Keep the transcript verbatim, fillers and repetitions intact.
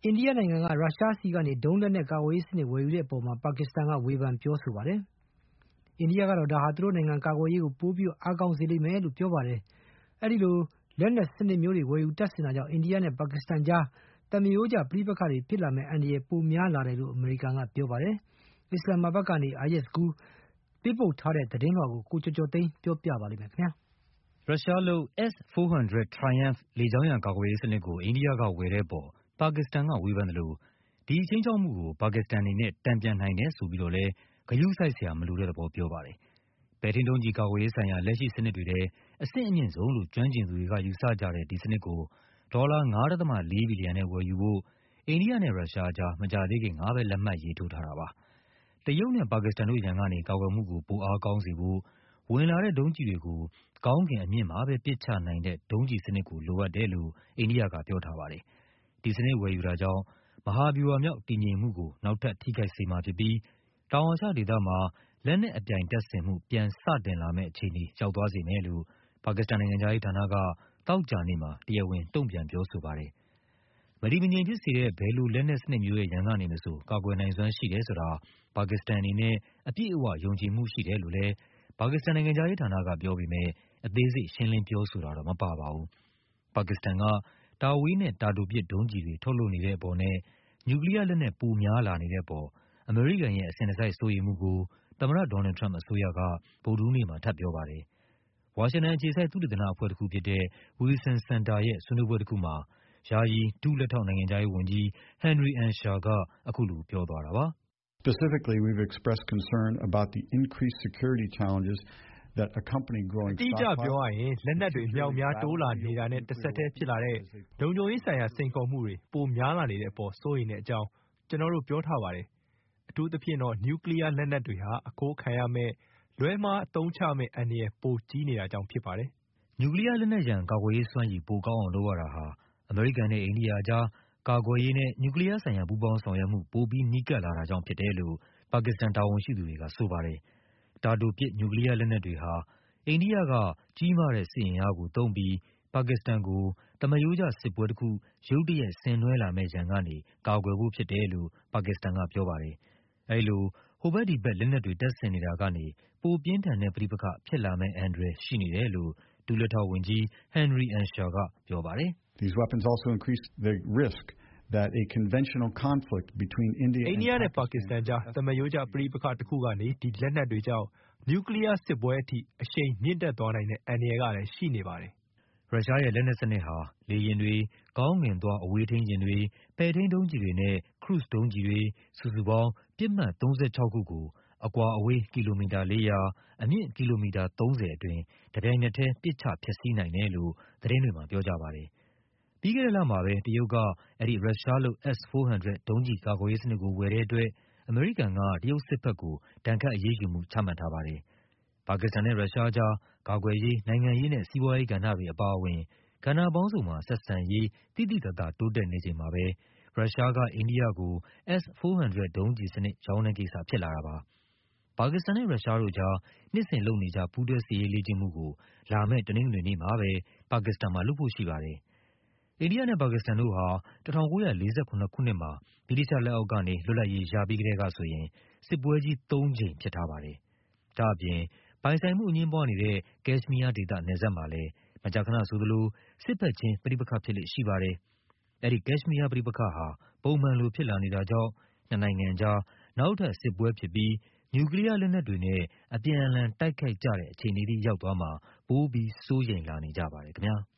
အိန္ဒိယနိုင်ငံကရုရှားဆီကနေဒုံးလက်နက်ကာကွယ်ရေးစနစ်ဝယ်ယူတဲ့အပေါ်မှာပါကစ္စတန်ကဝေဖန်ပြောဆိုပါတယ်။အိန္ဒိယကတော့ဒါဟာသူတို့နိုင်ငံကာကွယ်ရေးကိုပိုပြီးအားကောင်းစေလိမ့်မယ်လို့ပြောပါတယ်။အဲဒီလိုလက်နက်စနစ်မျိုးတွေဝယ်ယူတပ်ဆင်တာကြောင့်အိန္ဒိယနဲ့ပါကစ္စတန်ကြားတမယိုးကျပဋိပက္ခတွေဖြစ်လာမယ့်အန္တရာယ်ပိုများလာတယ်လို့အမေရိကန်ကပြောပါတယ်။အစ္စလာမ်မာဘတ်ကနေအာယက်စ်ကူးပေးပို့ထားတဲ့သတင်းလွှာကိုကိုကျော်ကျော်သိန်းပြောပြပါလိမ့်မယ်ခင်ဗျာ။ရုရှားလုပ် S ၄၀၀ Triumph လေကြောင်းရန်ကာကွယ်ရေးစနစ်ကိုအိန္ဒိယကဝယ်တဲ့အပေါ်ပါကစ္စတန်ကဝေဖန်တယ်လို့ဒီခြိမ်းခြောက်မှုကိုပါကစ္စတန်အနေနဲ့တန်ပြန်နိုင်တယ်ဆိုပြီးတော့လည်းဂရုစိုက်စရာမလိုတဲ့သဘောပြောပါတယ်။ပဲ့ထိန်းဒုံးကျည်ကာကွယ်ရေးဆိုင်ရာလက်ရှိစနစ်တွေထဲအဆင့်အမြင့်ဆုံးလို့ကျွမ်းကျင်သူတွေကယူဆကြတဲ့ဒီစနစ်ကိုဒေါ်လာ ၅ဒသမ ၄ ဘီလီယံနဲ့ဝယ်ယူဖို့အိန္ဒိယနဲ့ရုရှားကြားမကြာသေးခင်ကပဲလက်မှတ်ရေးထိုးထားတာပါ။တရုတ်နဲ့ပါကစ္စတန်တို့ရန်ကနေကာကွယ်မှုကိုပိုအားကောင်းစေဖို့ဝင်လာတဲ့ဒုံးကျည်တွေကိုကောင်းကင်အမြင့်မှာပဲပစ်ချနိုင်တဲ့ဒုံးကျည်စနစ်ကိုလိုအပ်တယ်လို့အိန္ဒိယကပြောထားပါတယ်။ဒီစနစ်ဝယ်ယူတာကြောင့်မဟာဗျူဟာမြောက်တည်ငြိမ်မှုကိုနောက်ထပ်ထိခိုက်စေမှာဖြစ်ပြီးတောင်အာရှဒေသမှာလက်နက်အပြိုင်တပ်ဆင်မှုပြန်စတင်လာမယ့်အခြေအနေရောက်သွားစေမယ်လို့ပါကစ္စတန်နိုင်ငံခြားရေးဌာနကသောကြာနေ့မှာတရားဝင်တုံ့ပြန်ပြောဆိုပါတယ်။မတည်မငြိမ်ဖြစ်စေတဲ့ဘယ်လိုလက်နက်စနစ်မျိုးရဲ့ရန်ကနေမဆိုကာကွယ်နိုင်စွမ်းရှိတယ်ဆိုတာပါကစ္စတန်အနေနဲ့အပြည့်အဝယုံကြည်မှုရှိတယ်လို့လည်းပါကစ္စတန်နိုင်ငံခြားရေးဌာနကပြောပေမဲ့အသေးစိတ်ရှင်းလင်းပြောဆိုတာတော့မပါပါဘူး။ပါကစ္စတန်ကတာဝေးနဲ့တာတိုပစ်ဒုံးကျည်တွေထုတ်လုပ်နေတဲ့အပေါ်နဲ့နျူကလ িয়ার လက်နက်ပိုများလာနေတဲ့အပေါ်အမေရိကန်ရဲ့အစဉ်တစိုက်စိုးရိမ်မှုကိုသမ္မတဒေါ်နယ်လ်ဒ်ထရမ့်ပ်အစိုးရကဗုဒ္ဓဟူးနေ့မှာထပ်ပြောပါတယ်။ဝါရှင်တန်အခြေစိုက်သုတေသနအဖွဲ့တခုဖြစ်တဲ့ Wilson Center ရဲ့ဆွေးနွေးပွဲတခုမှာယာယီဒုလက်ထောက်နိုင်ငံခြားရေးဝန်ကြီး Henry Ensher ကအခုလိုပြောသွားတာပါ။ Specifically, we've expressed concern about the increased security challenges that accompany growing stockpiles. အတိအကျပြောရရင်လက်နက်တွေအမြောက်များတိုးလာနေတာနဲ့တစ်ဆက်တည်းဖြစ်လာတဲ့လုံခြုံရေးဆိုင်ရာစိန်ခေါ်မှုတွေပိုများလာနေတဲ့အပေါ်စိုးရိမ်တဲ့အကြောင်းကျွန်တော်တို့ပြောထားပါတယ်။အထူးသဖြင့်တော့နျူကလ িয়ার လက်နက်တွေဟာအခိုးခံရမဲ့လွဲမှားအသုံးချမဲ့အန္တရာယ်ပိုကြီးနေတာကြောင့်ဖြစ်ပါတယ်။နျူကလ িয়ার လက်နက်ရန်ကာကွယ်ရေးစွမ်းရည်ပိုကောင်းအောင်လုပ်ရတာဟာအမေရိကန်နဲ့အိန္ဒိယအကြားကာကွယ်ရေးနဲ့နျူကလ িয়ার ဆိုင်ရာပူးပေါင်းဆောင်ရွက်မှုပိုပြီးနီးကပ်လာတာကြောင့်ဖြစ်တယ်လို့ပါကစ္စတန်တာဝန်ရှိသူတွေကဆိုပါတယ်။တာတိုပစ်နျူကလ িয়ার လက်နက်တွေဟာအိန္ဒိယကကြီးမားတဲ့စစ်အင်အားကိုသုံးပြီးပါကစ္စတန်ကိုတမယိုးကျစစ်ပွဲတခုရုတ်တရက်ဆင်နွှဲလာမယ့်ရန်ကနေကာကွယ်ဖို့ဖြစ်တယ်လို့ပါကစ္စတန်ကပြောပါတယ်။အဲဒီလိုဟိုဘက်ဒီဘက်လက်နက်တွေတပ်ဆင်နေတာကနေပိုပြင်းထန်တဲ့ပဋိပက္ခဖြစ်လာမယ့်အန္တရာယ်ရှိနေတယ်လို့ဒုလက်ထောက်ဝန်ကြီး Henry Ensher ကပြောပါတယ်။ These weapons also increase the risk that a conventional conflict between India and Pakistan နဲ့ပါကစ္စတန်ကြားတမယိုးကျပဋိပက္ခတစ်ခုကနေဒီလက်နက်တွေကြောင့်နျူကလ িয়ার စစ်ပွဲအထိအရှိန်မြင့်တက်သွားနိုင်တဲ့အန္တရာယ်ကလည်းရှိနေပါတယ်။ရုရှားရဲ့လက်နက်စနစ်ဟာလေယာဉ်တွေ၊ကောင်းကင်သွားအဝေးထိန်းယာဉ်တွေ၊ပဲ့ထိန်းဒုံးကျည်တွေနဲ့ခရုဇ်ဒုံးကျည်တွေစုစုပေါင်းပစ်မှတ်သုံးဆယ့်ခြောက်ခုကိုအကွာအဝေးကီလိုမီတာလေးရာအမြင့်ကီလိုမီတာသုံးဆယ်အတွင်းတပြိုင်နက်တည်းပစ်ချဖျက်ဆီးနိုင်တယ်လို့သတင်းတွေမှာပြောကြပါတယ်။ပြီးခဲ့တဲ့လမှာပဲတရုတ်ကအဲဒီရုရှားလုပ် S ၄၀၀ ဒုံးကျည်ကာကွယ်ရေးစနစ်ကိုဝယ်တဲ့အတွက်အမေရိကန်ကတရုတ်စစ်ဘက်ကိုဒဏ်ခတ်အရေးယူမှုချမှတ်ထားပါတယ်။ပါကစ္စတန်နဲ့ရုရှားကြားကာကွယ်ရေး၊နိုင်ငံရေးနဲ့စီးပွားရေးကဏ္ဍတွေအပါအဝင်ကဏ္ဍပေါင်းစုံမှာဆက်ဆံရေးသိသိသာသာတိုးတက်နေချိန်မှာပဲရုရှားကအိန္ဒိယကို S ၄၀၀ ဒုံးကျည်စနစ်ရောင်းတဲ့ကိစ္စဖြစ်လာတာပါ။ပါကစ္စတန်နဲ့ရုရှားတို့ကြားနှစ်စဉ်လုပ်နေကြပူးတွဲစစ်ရေးလေ့ကျင့်မှုကိုလာမယ့်တနင်္ဂနွေနေ့မှာပဲပါကစ္စတန်မှာလုပ်ဖို့ရှိပါတယ်။အိန္ဒိယနဲ့ပါကစ္စတန်တို့ဟာ၁၉၄၇ ခုနှစ်မှာဗြိတိသျှလက်အောက်ကနေလွတ်လပ်ရေးရပြီးကတည်းကဆိုရင်စစ်ပွဲကြီးသုံးကြိမ်ဖြစ်ထားပါတယ်။ဒါ့အပြင်ပိုင်ဆိုင်မှုအငြင်းပွားနေတဲ့ကက်ရှ်မီးယားဒေသနယ်စပ်မှာလည်းမကြာခဏဆိုသလိုစစ်ဘက်ချင်းပဋိပက္ခဖြစ်လေ့ရှိပါတယ်။အဲဒီကက်ရှ်မီးယားပဋိပက္ခဟာပုံမှန်လိုဖြစ်လာနေတာကြောင့်နှစ်နိုင်ငံကြားနောက်ထပ်စစ်ပွဲဖြစ်ပြီးနျူကလ িয়ার လက်နက်တွေနဲ့အပြန်အလှန်တိုက်ခိုက်ကြတဲ့အခြေအနေထိရောက်သွားမှာပိုပြီးစိုးရိမ်လာနေကြပါတယ်ခင်ဗျာ။